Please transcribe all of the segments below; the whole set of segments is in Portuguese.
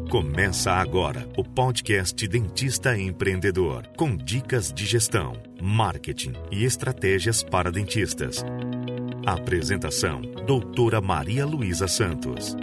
Começa agora o podcast Dentista Empreendedor, com dicas de gestão, marketing e estratégias para dentistas. Apresentação: Doutora Maria Luísa Santos.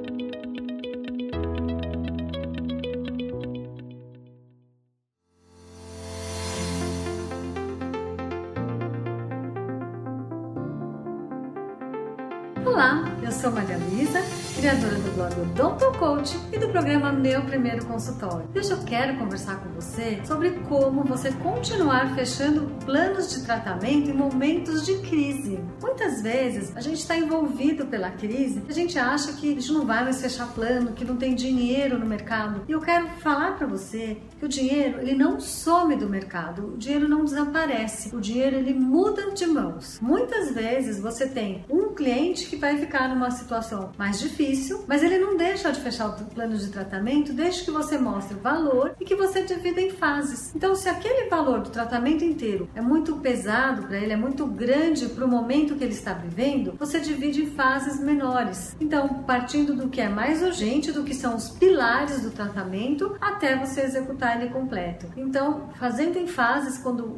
Olá, eu sou Maria Luísa, criadora do blog Odonto Coach e do programa Meu Primeiro Consultório. Hoje eu quero conversar com você sobre como você continuar fechando planos de tratamento em momentos de crise. Muitas vezes a gente está envolvido pela crise, a gente acha que a gente não vai mais fechar plano, que não tem dinheiro no mercado. E eu quero falar para você que o dinheiro ele não some do mercado, o dinheiro não desaparece, o dinheiro ele muda de mãos. Muitas vezes você tem um cliente que vai ficar numa situação mais difícil, mas ele não deixa de fechar o plano de tratamento, desde que você mostre o valor e que você divida em fases. Então, se aquele valor do tratamento inteiro é muito pesado para ele, é muito grande para o momento que ele está vivendo, você divide em fases menores. Então, partindo do que é mais urgente, do que são os pilares do tratamento, até você executar ele completo. Então, fazendo em fases, quando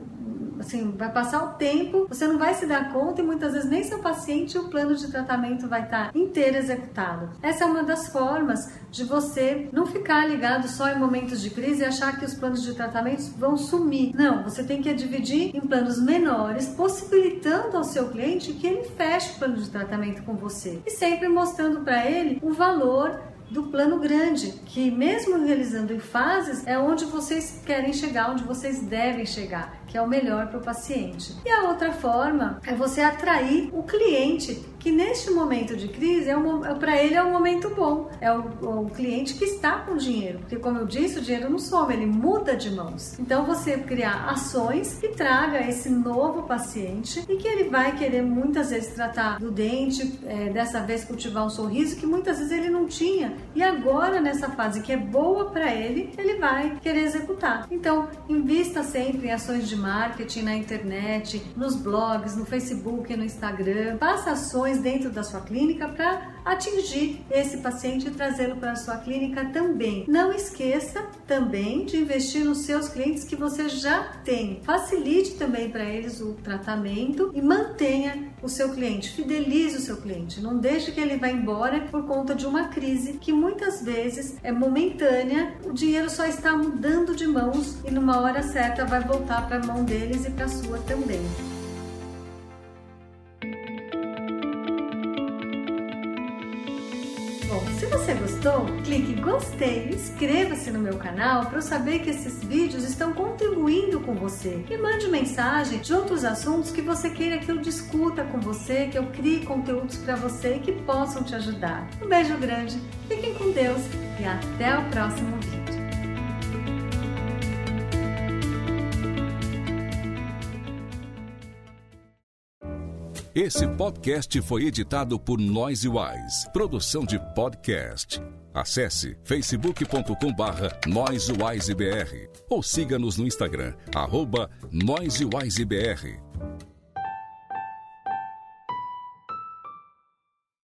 vai passar o tempo, você não vai se dar conta e muitas vezes nem seu paciente o plano de tratamento vai estar inteiro executado. Essa é uma das formas de você não ficar ligado só em momentos de crise e achar que os planos de tratamento vão sumir. Não, você tem que dividir em planos menores, possibilitando ao seu cliente que ele feche o plano de tratamento com você e sempre mostrando para ele o valor do plano grande, que mesmo realizando em fases, é onde vocês querem chegar, onde vocês devem chegar, que é o melhor para o paciente. E a outra forma é você atrair o cliente, que neste momento de crise, para ele é um momento bom, é o cliente que está com dinheiro, porque como eu disse, o dinheiro não some, ele muda de mãos. Então você criar ações que traga esse novo paciente e que ele vai querer muitas vezes tratar do dente, dessa vez cultivar um sorriso que muitas vezes ele não tinha. E agora, nessa fase que é boa para ele, ele vai querer executar. Então, invista sempre em ações de marketing na internet, nos blogs, no Facebook, no Instagram. Faça ações dentro da sua clínica para atingir esse paciente e trazê-lo para a sua clínica também. Não esqueça também de investir nos seus clientes que você já tem. Facilite também para eles o tratamento e mantenha o seu cliente, fidelize o seu cliente. Não deixe que ele vá embora por conta de uma crise que muitas vezes é momentânea, o dinheiro só está mudando de mãos e numa hora certa vai voltar para a mão deles e para a sua também. Bom, se você gostou, clique em gostei e inscreva-se no meu canal para eu saber que esses vídeos estão contribuindo com você. E mande mensagem de outros assuntos que você queira que eu discuta com você, que eu crie conteúdos para você e que possam te ajudar. Um beijo grande, fiquem com Deus e até o próximo vídeo. Esse podcast foi editado por NoiseWise, produção de podcast. Acesse facebook.com/NoiseWiseBR ou siga-nos no Instagram, @NoiseWiseBR.